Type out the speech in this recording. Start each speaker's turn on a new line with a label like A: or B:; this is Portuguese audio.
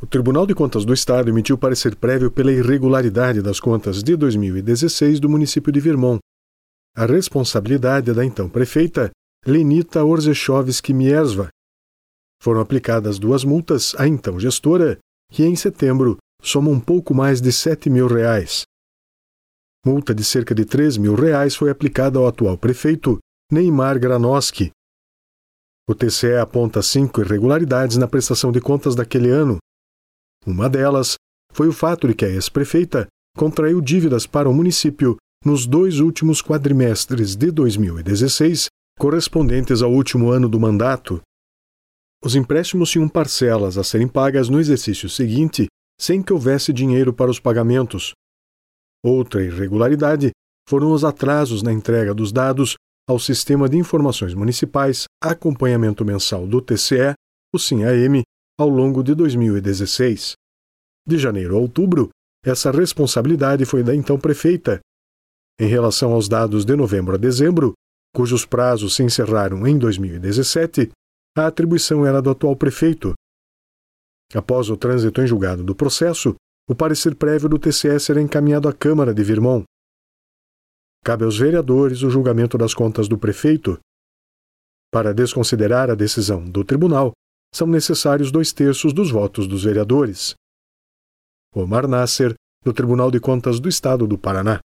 A: O Tribunal de Contas do Estado emitiu parecer prévio pela irregularidade das contas de 2016 do município de Virmont. A responsabilidade é da então prefeita Lenita Orzechowski-Mierzwa. Foram aplicadas 2 multas à então gestora, que em setembro soma um pouco mais de R$ 7.000. Multa de cerca de R$ 3.000 foi aplicada ao atual prefeito, Neymar Granoski. O TCE aponta 5 irregularidades na prestação de contas daquele ano. Uma delas foi o fato de que a ex-prefeita contraiu dívidas para o município nos 2 últimos quadrimestres de 2016, correspondentes ao último ano do mandato. Os empréstimos tinham parcelas a serem pagas no exercício seguinte, sem que houvesse dinheiro para os pagamentos. Outra irregularidade foram os atrasos na entrega dos dados ao Sistema de Informações Municipais Acompanhamento Mensal do TCE, o SIM-AM, ao longo de 2016. De janeiro a outubro, essa responsabilidade foi da então prefeita. Em relação aos dados de novembro a dezembro, cujos prazos se encerraram em 2017, a atribuição era do atual prefeito. Após o trânsito em julgado do processo, o parecer prévio do TCE será encaminhado à Câmara de Virmont. Cabe aos vereadores o julgamento das contas do prefeito. Para desconsiderar a decisão do tribunal, são necessários 2/3 dos votos dos vereadores. Omar Nasser, do Tribunal de Contas do Estado do Paraná.